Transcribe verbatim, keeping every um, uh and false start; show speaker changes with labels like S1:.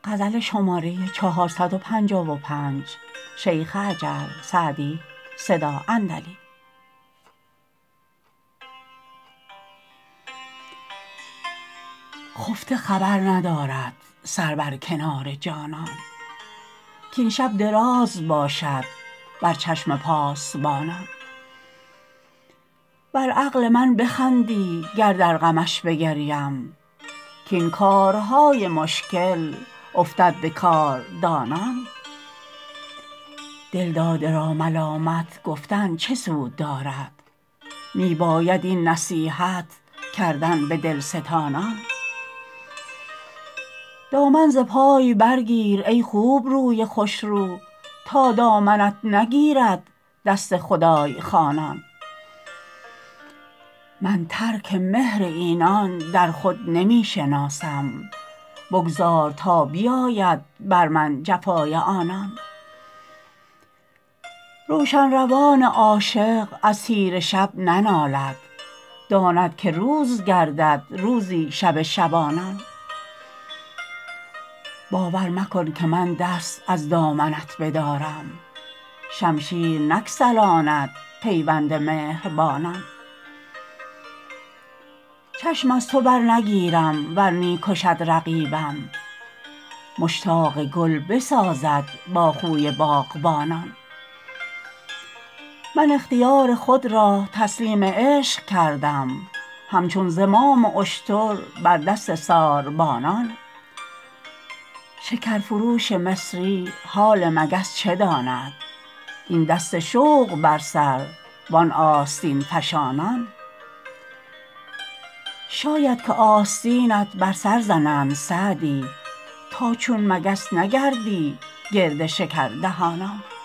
S1: خفته خبر ندارد سر بر کنار جانان کاین شب دراز باشد بر چشم پاسبانان بر عقل من بخندی گر در غمش بگریم کاین کارهای مشکل افتد به کاردانان دلداده را ملامت گفتن چه سود دارد می باید این نصیحت کردن به دلستانان دامن ز پای برگیر ای خوبروی خوشرو تا دامنت نگیرد دست خدای خوانان من ترک مهر اینان در خود نمی شناسم بگذار تا بیاید بر من جفای آنان روشن روان عاشق از تیره شب ننالد داند که روز گردد روزی شب شبانان باور مکن که من دست از دامنت بدارم شمشیر نگسلاند پیوند مهربانان چشم از تو برنگیرم ور نی کشد رقیبم مشتاق گل بسازد با خوی باغبانان من اختیار خود را تسلیم عشق کردم همچون زمام اشتر بر دست ساربانان شکرفروش مصری حال مگس چه داند این دست شوق بر سر وان آستین فشانان شاید که آستینت بر سر زنند سعدی تا چون مگس نگردی گرد شکردهانان